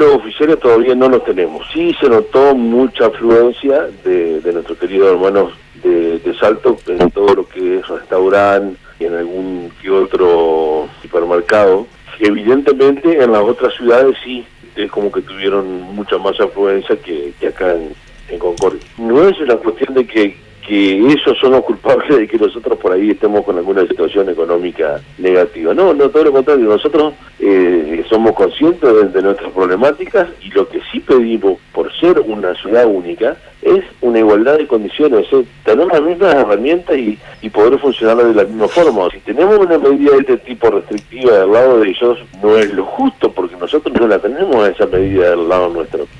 oficiales todavía no los tenemos. Sí se notó mucha afluencia de nuestros queridos hermanos de Salto en todo lo que es restaurante y en algún que otro supermercado. Evidentemente en las otras ciudades sí, es como que tuvieron mucha más afluencia que acá en Concordia. No es una cuestión de que ellos son los culpables de que nosotros por ahí estemos con alguna situación económica negativa. No, todo lo contrario, nosotros somos conscientes de nuestras problemáticas y lo que sí pedimos, por ser una ciudad única, es una igualdad de condiciones, tener las mismas herramientas y poder funcionar de la misma forma. Si tenemos una medida de este tipo restrictiva del lado de ellos, no es lo justo, porque nosotros no la tenemos esa medida del lado nuestro.